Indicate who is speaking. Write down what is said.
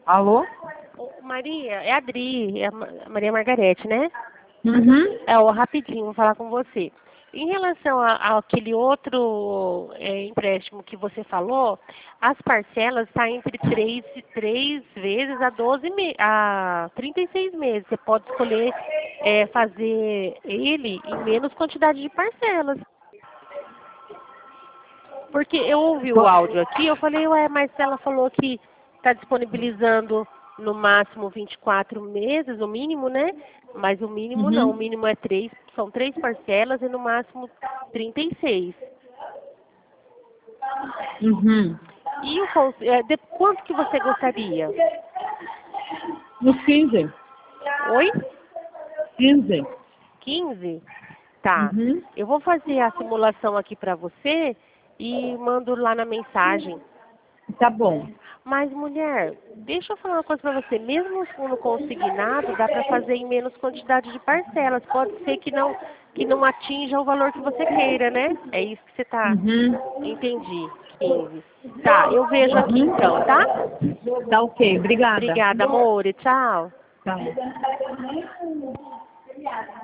Speaker 1: Alô?
Speaker 2: Ô, Maria, é a Adri, é a Maria Margarete, né?
Speaker 1: Uhum.
Speaker 2: Rapidinho, vou falar com você. Em relação àquele outro empréstimo que você falou, as parcelas estão entre três vezes a 36 meses. Você pode escolher fazer ele em menos quantidade de parcelas. Porque eu ouvi o áudio aqui, eu falei, ué, mas ela falou que está disponibilizando no máximo 24 meses, o mínimo, né? Mas o mínimo não, o
Speaker 1: Uhum.
Speaker 2: mínimo é são 3 parcelas e no máximo 36.
Speaker 1: Uhum.
Speaker 2: E de quanto que você gostaria?
Speaker 1: Nos 15.
Speaker 2: Oi?
Speaker 1: 15.
Speaker 2: 15? Tá.
Speaker 1: Uhum.
Speaker 2: Eu vou fazer a simulação aqui para você e mando lá na mensagem.
Speaker 1: Tá bom.
Speaker 2: Mas, mulher, deixa eu falar uma coisa para você. Mesmo no consignado, dá para fazer em menos quantidade de parcelas. Pode ser que não atinja o valor que você queira, né? É isso que você está.
Speaker 1: Uhum.
Speaker 2: Entendi. 15. Tá, eu vejo aqui então, tá?
Speaker 1: Uhum. Tá ok. Obrigada.
Speaker 2: Obrigada, amor. Tchau.
Speaker 1: Tá.